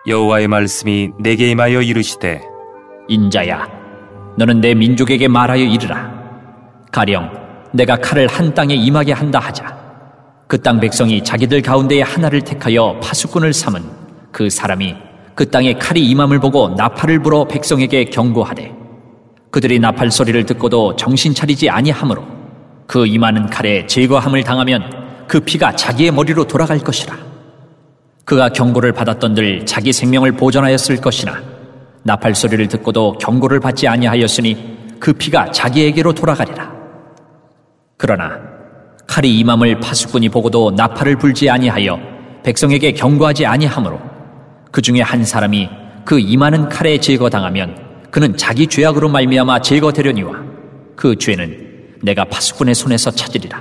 여호와의 말씀이 내게 임하여 이르시되 인자야, 너는 내 민족에게 말하여 이르라. 가령 내가 칼을 한 땅에 임하게 한다 하자. 그 땅 백성이 자기들 가운데에 하나를 택하여 파수꾼을 삼은 그 사람이 그 땅에 칼이 임함을 보고 나팔을 불어 백성에게 경고하되 그들이 나팔 소리를 듣고도 정신 차리지 아니하므로 그 임하는 칼에 제거함을 당하면 그 피가 자기의 머리로 돌아갈 것이라. 그가 경고를 받았던들 자기 생명을 보존하였을 것이나 나팔 소리를 듣고도 경고를 받지 아니하였으니 그 피가 자기에게로 돌아가리라. 그러나 칼이 임함을 파수꾼이 보고도 나팔을 불지 아니하여 백성에게 경고하지 아니하므로 그 중에 한 사람이 그 임하는 칼에 제거당하면 그는 자기 죄악으로 말미암아 제거되려니와 그 죄는 내가 파수꾼의 손에서 찾으리라.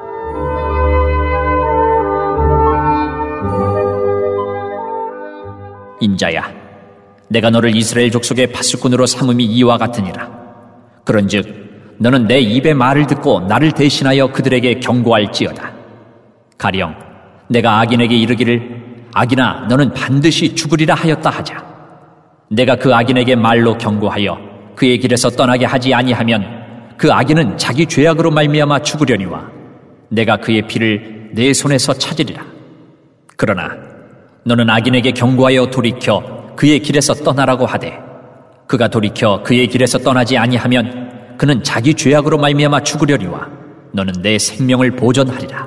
인자야, 내가 너를 이스라엘 족속의 파수꾼으로 삼음이 이와 같으니라. 그런즉 너는 내 입의 말을 듣고 나를 대신하여 그들에게 경고할지어다. 가령 내가 악인에게 이르기를 악인아 너는 반드시 죽으리라 하였다 하자. 내가 그 악인에게 말로 경고하여 그의 길에서 떠나게 하지 아니하면 그 악인은 자기 죄악으로 말미암아 죽으려니와 내가 그의 피를 내 손에서 찾으리라. 그러나 너는 악인에게 경고하여 돌이켜 그의 길에서 떠나라고 하되 그가 돌이켜 그의 길에서 떠나지 아니하면 그는 자기 죄악으로 말미암아 죽으려니와 너는 내 생명을 보존하리라.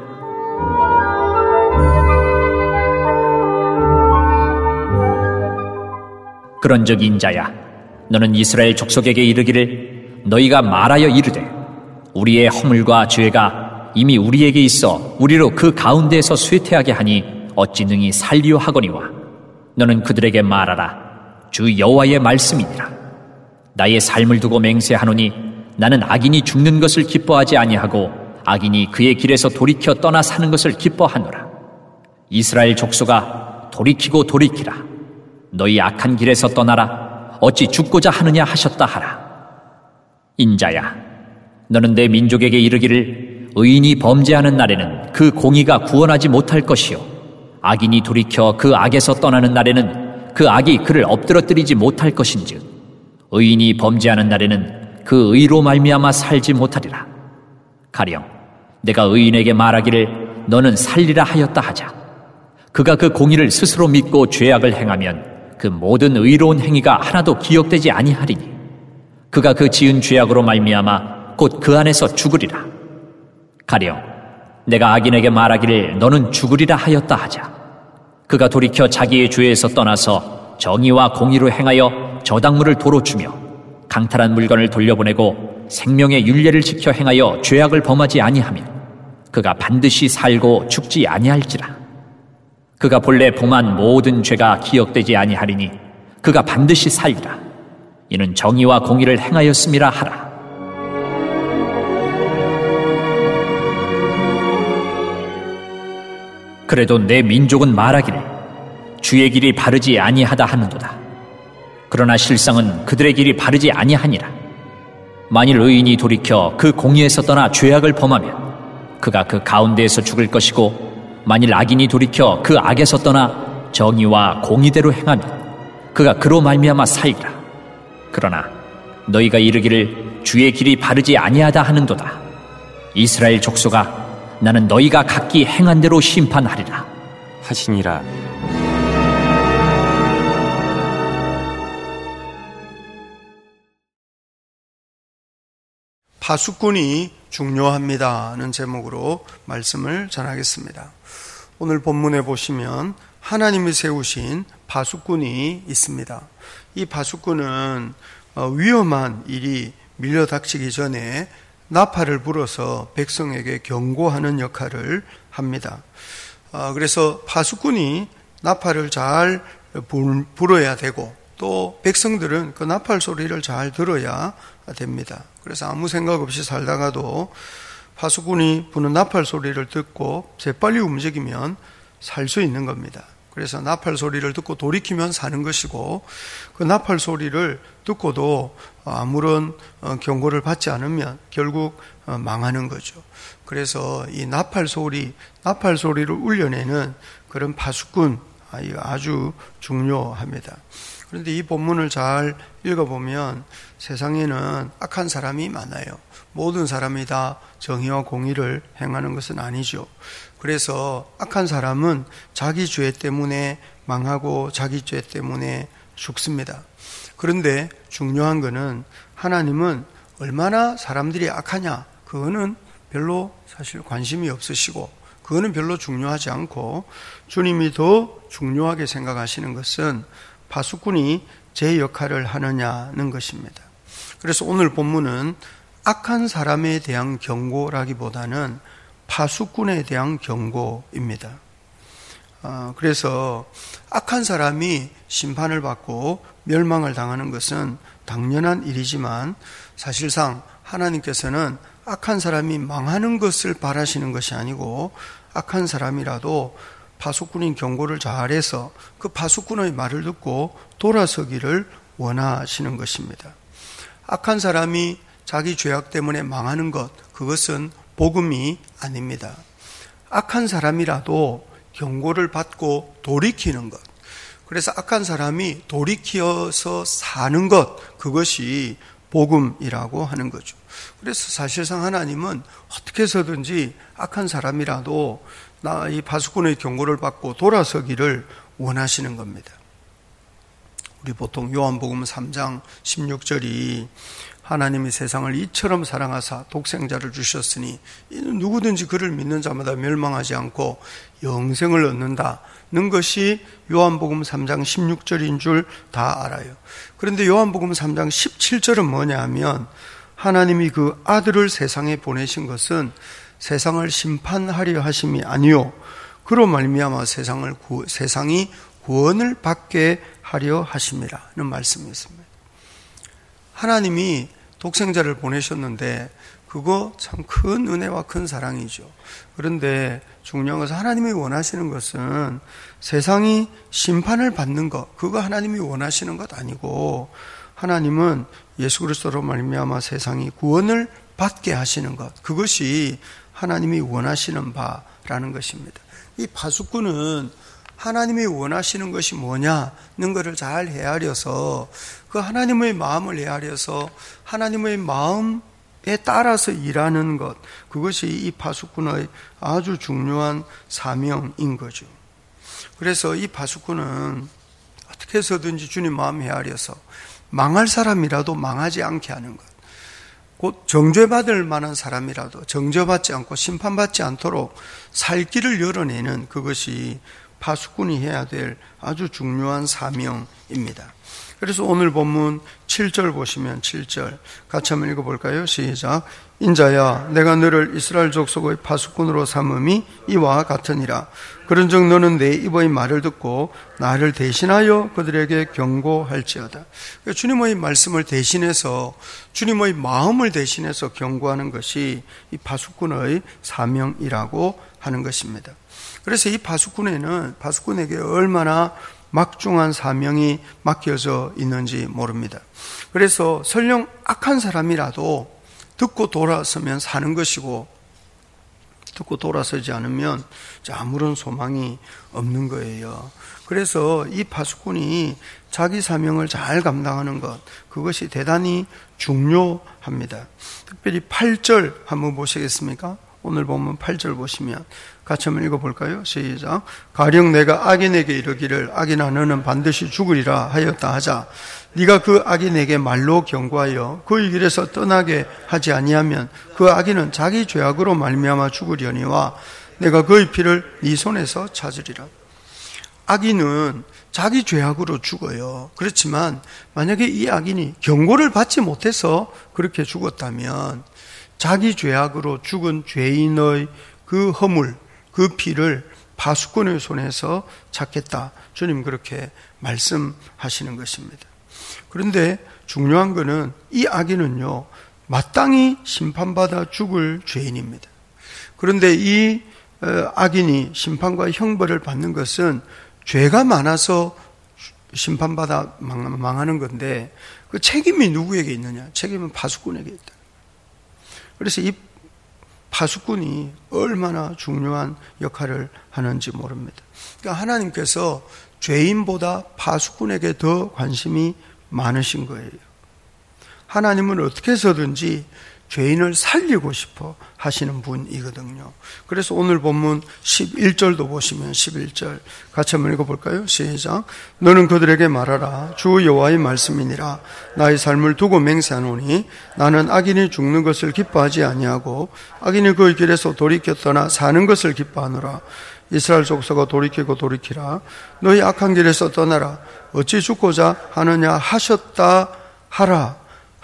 그런즉 인자야, 너는 이스라엘 족속에게 이르기를 너희가 말하여 이르되 우리의 허물과 죄가 이미 우리에게 있어 우리로 그 가운데에서 쇠퇴하게 하니 어찌 능히 살리오 하거니와 너는 그들에게 말하라. 주 여호와의 말씀이니라. 나의 삶을 두고 맹세하노니 나는 악인이 죽는 것을 기뻐하지 아니하고 악인이 그의 길에서 돌이켜 떠나 사는 것을 기뻐하노라. 이스라엘 족속아 돌이키고 돌이키라. 너희 악한 길에서 떠나라. 어찌 죽고자 하느냐 하셨다 하라. 인자야, 너는 내 민족에게 이르기를 의인이 범죄하는 날에는 그 공의가 구원하지 못할 것이요 악인이 돌이켜 그 악에서 떠나는 날에는 그 악이 그를 엎드러뜨리지 못할 것인즉 의인이 범죄하는 날에는 그 의로 말미암아 살지 못하리라. 가령 내가 의인에게 말하기를 너는 살리라 하였다 하자. 그가 그 공의를 스스로 믿고 죄악을 행하면 그 모든 의로운 행위가 하나도 기억되지 아니하리니 그가 그 지은 죄악으로 말미암아 곧 그 안에서 죽으리라. 가령 내가 악인에게 말하기를 너는 죽으리라 하였다 하자. 그가 돌이켜 자기의 죄에서 떠나서 정의와 공의로 행하여 저당물을 도로 주며 강탈한 물건을 돌려보내고 생명의 율례를 지켜 행하여 죄악을 범하지 아니하면 그가 반드시 살고 죽지 아니할지라. 그가 본래 범한 모든 죄가 기억되지 아니하리니 그가 반드시 살리라. 이는 정의와 공의를 행하였음이라 하라. 그래도 내 민족은 말하기를 주의 길이 바르지 아니하다 하는도다. 그러나 실상은 그들의 길이 바르지 아니하니라. 만일 의인이 돌이켜 그 공의에서 떠나 죄악을 범하면 그가 그 가운데에서 죽을 것이고 만일 악인이 돌이켜 그 악에서 떠나 정의와 공의대로 행하면 그가 그로 말미암아 살리라. 그러나 너희가 이르기를 주의 길이 바르지 아니하다 하는도다. 이스라엘 족속아, 나는 너희가 각기 행한 대로 심판하리라 하시니라. 파수꾼이 중요합니다는 제목으로 말씀을 전하겠습니다. 오늘 본문에 보시면 하나님이 세우신 파수꾼이 있습니다. 이 파수꾼은 위험한 일이 밀려닥치기 전에 나팔을 불어서 백성에게 경고하는 역할을 합니다. 그래서 파수꾼이 나팔을 잘 불어야 되고 또 백성들은 그 나팔 소리를 잘 들어야 됩니다. 그래서 아무 생각 없이 살다가도 파수꾼이 부는 나팔 소리를 듣고 재빨리 움직이면 살 수 있는 겁니다. 그래서 나팔 소리를 듣고 돌이키면 사는 것이고 그 나팔 소리를 듣고도 아무런 경고를 받지 않으면 결국 망하는 거죠. 그래서 이 나팔 소리를 울려내는 그런 파수꾼 이거 아주 중요합니다. 그런데 이 본문을 잘 읽어보면 세상에는 악한 사람이 많아요. 모든 사람이 다 정의와 공의를 행하는 것은 아니죠. 그래서 악한 사람은 자기 죄 때문에 망하고 자기 죄 때문에 죽습니다. 그런데 중요한 것은 하나님은 얼마나 사람들이 악하냐, 그거는 별로 사실 관심이 없으시고 그거는 별로 중요하지 않고, 주님이 더 중요하게 생각하시는 것은 파수꾼이 제 역할을 하느냐는 것입니다. 그래서 오늘 본문은 악한 사람에 대한 경고라기보다는 파수꾼에 대한 경고입니다. 그래서 악한 사람이 심판을 받고 멸망을 당하는 것은 당연한 일이지만 사실상 하나님께서는 악한 사람이 망하는 것을 바라시는 것이 아니고 악한 사람이라도 파수꾼인 경고를 잘해서 그 파수꾼의 말을 듣고 돌아서기를 원하시는 것입니다. 악한 사람이 자기 죄악 때문에 망하는 것, 그것은 복음이 아닙니다. 악한 사람이라도 경고를 받고 돌이키는 것, 그래서 악한 사람이 돌이켜서 사는 것, 그것이 복음이라고 하는 거죠. 그래서 사실상 하나님은 어떻게 해서든지 악한 사람이라도 이 파수꾼의 경고를 받고 돌아서기를 원하시는 겁니다. 우리 보통 요한복음 3장 16절이 하나님이 세상을 이처럼 사랑하사 독생자를 주셨으니 이는 누구든지 그를 믿는 자마다 멸망하지 않고 영생을 얻는다는 것이 요한복음 3장 16절인 줄 다 알아요. 그런데 요한복음 3장 17절은 뭐냐 하면 하나님이 그 아들을 세상에 보내신 것은 세상을 심판하려 하심이 아니요 그로 말미암아 세상이 구원을 받게 하려 하심이라는 말씀이 있습니다. 하나님이 독생자를 보내셨는데 그거 참 큰 은혜와 큰 사랑이죠. 그런데 중요한 것은 하나님이 원하시는 것은 세상이 심판을 받는 것, 그거 하나님이 원하시는 것 아니고 하나님은 예수 그리스도로 말미암아 세상이 구원을 받게 하시는 것, 그것이 하나님이 원하시는 바라는 것입니다. 이 파수꾼은 하나님이 원하시는 것이 뭐냐는 것을 잘 헤아려서 그 하나님의 마음을 헤아려서 하나님의 마음에 따라서 일하는 것, 그것이 이 파수꾼의 아주 중요한 사명인 거죠. 그래서 이 파수꾼은 어떻게 해서든지 주님 마음 헤아려서 망할 사람이라도 망하지 않게 하는 것, 곧 정죄받을 만한 사람이라도 정죄받지 않고 심판받지 않도록 살 길을 열어내는, 그것이 파수꾼이 해야 될 아주 중요한 사명입니다. 그래서 오늘 본문 7절 보시면 7절 같이 한번 읽어볼까요? 시작. 인자야 내가 너를 이스라엘 족속의 파수꾼으로 삼음이 이와 같으니라. 그런즉 너는 내 입의 말을 듣고 나를 대신하여 그들에게 경고할지어다. 주님의 말씀을 대신해서, 주님의 마음을 대신해서 경고하는 것이 이 파수꾼의 사명이라고 하는 것입니다. 그래서 이 파수꾼에게 얼마나 막중한 사명이 맡겨져 있는지 모릅니다. 그래서 설령 악한 사람이라도 듣고 돌아서면 사는 것이고, 듣고 돌아서지 않으면 아무런 소망이 없는 거예요. 그래서 이 파수꾼이 자기 사명을 잘 감당하는 것, 그것이 대단히 중요합니다. 특별히 8절 한번 보시겠습니까? 오늘 보면 8절 보시면 같이 한번 읽어볼까요? 시작. 가령 내가 악인에게 이르기를 악인아 너는 반드시 죽으리라 하였다 하자 네가 그 악인에게 말로 경고하여 그의 길에서 떠나게 하지 아니하면 그 악인은 자기 죄악으로 말미암아 죽으려니와 내가 그의 피를 네 손에서 찾으리라. 악인은 자기 죄악으로 죽어요. 그렇지만 만약에 이 악인이 경고를 받지 못해서 그렇게 죽었다면 자기 죄악으로 죽은 죄인의 그 허물, 그 피를 파수꾼의 손에서 찾겠다. 주님 그렇게 말씀하시는 것입니다. 그런데 중요한 것은 이 악인은요, 마땅히 심판받아 죽을 죄인입니다. 그런데 이 악인이 심판과 형벌을 받는 것은 죄가 많아서 심판받아 망하는 건데, 그 책임이 누구에게 있느냐? 책임은 파수꾼에게 있다. 그래서 이 파수꾼이 얼마나 중요한 역할을 하는지 모릅니다. 그러니까 하나님께서 죄인보다 파수꾼에게 더 관심이 많으신 거예요. 하나님은 어떻게 해서든지 죄인을 살리고 싶어 하시는 분이거든요. 그래서 오늘 본문 11절도 보시면 11절 같이 한번 읽어볼까요? 시작. 너는 그들에게 말하라. 주 여호와의 말씀이니라. 나의 삶을 두고 맹세하노니 나는 악인이 죽는 것을 기뻐하지 아니하고 악인이 그의 길에서 돌이켜 떠나 사는 것을 기뻐하노라. 이스라엘 족속아 돌이키고 돌이키라. 너희 악한 길에서 떠나라. 어찌 죽고자 하느냐 하셨다 하라.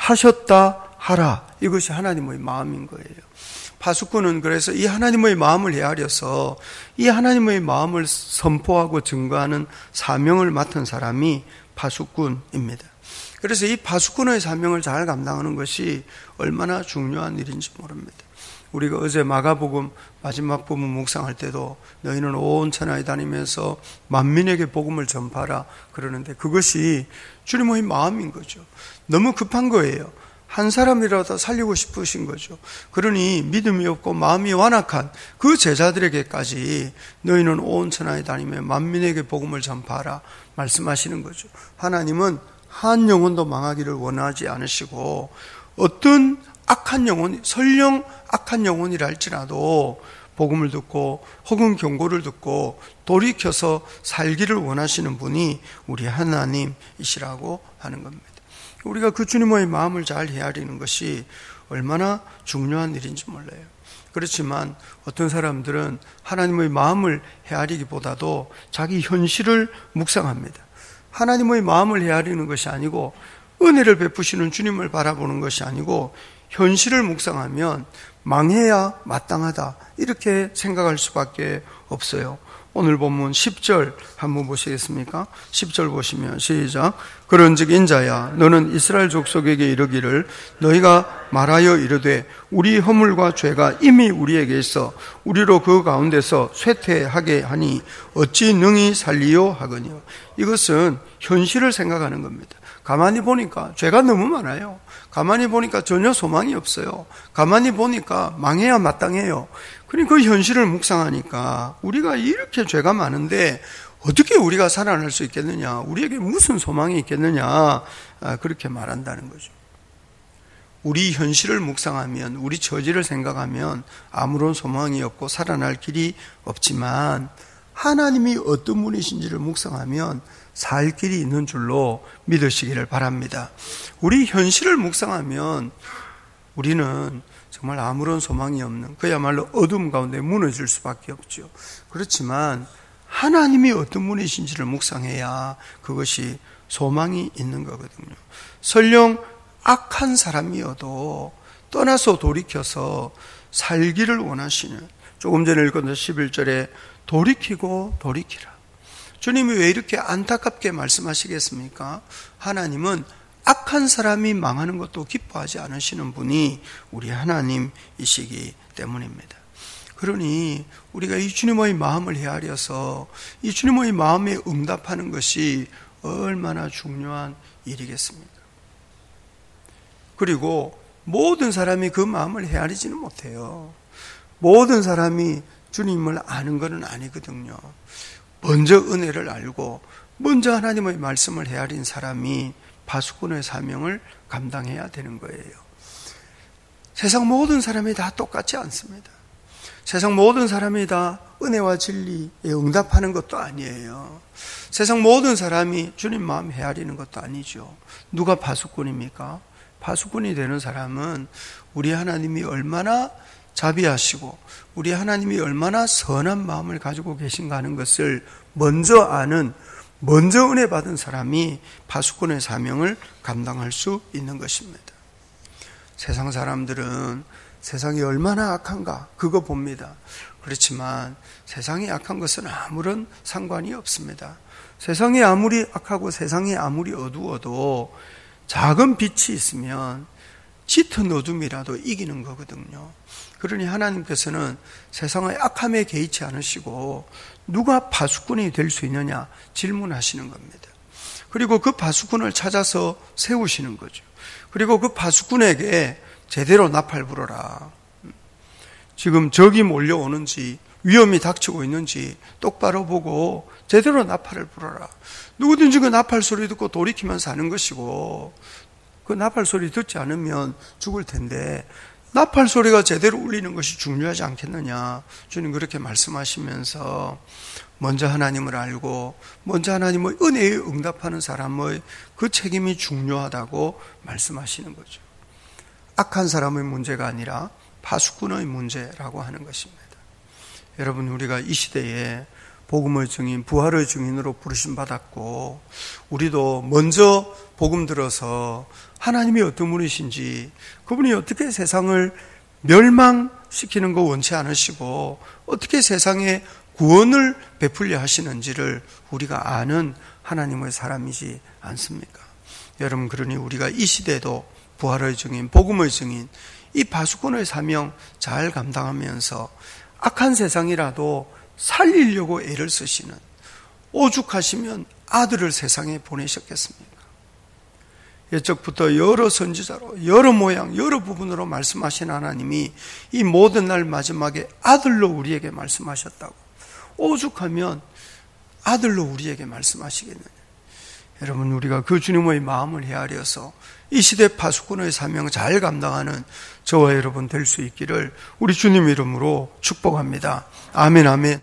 하셨다 하라. 이것이 하나님의 마음인 거예요. 파수꾼은 그래서 이 하나님의 마음을 헤아려서 이 하나님의 마음을 선포하고 증거하는 사명을 맡은 사람이 파수꾼입니다. 그래서 이 파수꾼의 사명을 잘 감당하는 것이 얼마나 중요한 일인지 모릅니다. 우리가 어제 마가복음 마지막 부분 묵상할 때도 너희는 온 천하에 다니면서 만민에게 복음을 전파하라 그러는데 그것이 주님의 마음인 거죠. 너무 급한 거예요. 한 사람이라도 살리고 싶으신 거죠. 그러니 믿음이 없고 마음이 완악한 그 제자들에게까지 너희는 온 천하에 다니며 만민에게 복음을 전파하라 말씀하시는 거죠. 하나님은 한 영혼도 망하기를 원하지 않으시고 어떤 악한 영혼이 설령 악한 영혼이라 할지라도 복음을 듣고 혹은 경고를 듣고 돌이켜서 살기를 원하시는 분이 우리 하나님이시라고 하는 겁니다. 우리가 그 주님의 마음을 잘 헤아리는 것이 얼마나 중요한 일인지 몰라요. 그렇지만 어떤 사람들은 하나님의 마음을 헤아리기보다도 자기 현실을 묵상합니다. 하나님의 마음을 헤아리는 것이 아니고 은혜를 베푸시는 주님을 바라보는 것이 아니고 현실을 묵상하면 망해야 마땅하다 이렇게 생각할 수밖에 없어요. 오늘 본문 10절 한번 보시겠습니까? 10절 보시면 시작. 그런즉 인자야 너는 이스라엘 족속에게 이르기를 너희가 말하여 이르되 우리 허물과 죄가 이미 우리에게 있어 우리로 그 가운데서 쇠퇴하게 하니 어찌 능히 살리요 하거니와. 이것은 현실을 생각하는 겁니다. 가만히 보니까 죄가 너무 많아요. 가만히 보니까 전혀 소망이 없어요. 가만히 보니까 망해야 마땅해요. 그러니까 그 현실을 묵상하니까 우리가 이렇게 죄가 많은데 어떻게 우리가 살아날 수 있겠느냐, 우리에게 무슨 소망이 있겠느냐, 그렇게 말한다는 거죠. 우리 현실을 묵상하면, 우리 처지를 생각하면 아무런 소망이 없고 살아날 길이 없지만 하나님이 어떤 분이신지를 묵상하면 살 길이 있는 줄로 믿으시기를 바랍니다. 우리 현실을 묵상하면 우리는 정말 아무런 소망이 없는, 그야말로 어둠 가운데 무너질 수밖에 없죠. 그렇지만 하나님이 어떤 분이신지를 묵상해야 그것이 소망이 있는 거거든요. 설령 악한 사람이어도 떠나서 돌이켜서 살기를 원하시는, 조금 전에 읽었던 11절에 돌이키고 돌이키라. 주님이 왜 이렇게 안타깝게 말씀하시겠습니까? 하나님은 악한 사람이 망하는 것도 기뻐하지 않으시는 분이 우리 하나님이시기 때문입니다. 그러니 우리가 이 주님의 마음을 헤아려서 이 주님의 마음에 응답하는 것이 얼마나 중요한 일이겠습니까? 그리고 모든 사람이 그 마음을 헤아리지는 못해요. 모든 사람이 주님을 아는 것은 아니거든요. 먼저 은혜를 알고 먼저 하나님의 말씀을 헤아린 사람이 파수꾼의 사명을 감당해야 되는 거예요. 세상 모든 사람이 다 똑같지 않습니다. 세상 모든 사람이 다 은혜와 진리에 응답하는 것도 아니에요. 세상 모든 사람이 주님 마음 헤아리는 것도 아니죠. 누가 파수꾼입니까? 파수꾼이 되는 사람은 우리 하나님이 얼마나 자비하시고 우리 하나님이 얼마나 선한 마음을 가지고 계신가 하는 것을 먼저 아는, 먼저 은혜 받은 사람이 파수꾼의 사명을 감당할 수 있는 것입니다. 세상 사람들은 세상이 얼마나 악한가 그거 봅니다. 그렇지만 세상이 악한 것은 아무런 상관이 없습니다. 세상이 아무리 악하고 세상이 아무리 어두워도 작은 빛이 있으면 짙은 어둠이라도 이기는 거거든요. 그러니 하나님께서는 세상의 악함에 개의치 않으시고 누가 파수꾼이 될 수 있느냐 질문하시는 겁니다. 그리고 그 파수꾼을 찾아서 세우시는 거죠. 그리고 그 파수꾼에게 제대로 나팔 불어라. 지금 적이 몰려오는지 위험이 닥치고 있는지 똑바로 보고 제대로 나팔을 불어라. 누구든지 그 나팔 소리 듣고 돌이키면 사는 것이고 그 나팔 소리 듣지 않으면 죽을 텐데 나팔 소리가 제대로 울리는 것이 중요하지 않겠느냐. 주님 그렇게 말씀하시면서 먼저 하나님을 알고 먼저 하나님의 은혜에 응답하는 사람의 그 책임이 중요하다고 말씀하시는 거죠. 악한 사람의 문제가 아니라 파수꾼의 문제라고 하는 것입니다. 여러분, 우리가 이 시대에 복음의 증인, 부활의 증인으로 부르심 받았고 우리도 먼저 복음 들어서 하나님이 어떤 분이신지, 그분이 어떻게 세상을 멸망시키는 거 원치 않으시고 어떻게 세상에 구원을 베풀려 하시는지를 우리가 아는 하나님의 사람이지 않습니까? 여러분, 그러니 우리가 이 시대도 부활의 증인, 복음의 증인, 이 파수꾼의 사명 잘 감당하면서 악한 세상이라도 살리려고 애를 쓰시는, 오죽하시면 아들을 세상에 보내셨겠습니까? 옛적부터 여러 선지자로 여러 모양 여러 부분으로 말씀하신 하나님이 이 모든 날 마지막에 아들로 우리에게 말씀하셨다고, 오죽하면 아들로 우리에게 말씀하시겠느냐. 여러분, 우리가 그 주님의 마음을 헤아려서 이 시대 파수꾼의 사명 잘 감당하는 저와 여러분 될 수 있기를 우리 주님 이름으로 축복합니다. 아멘, 아멘.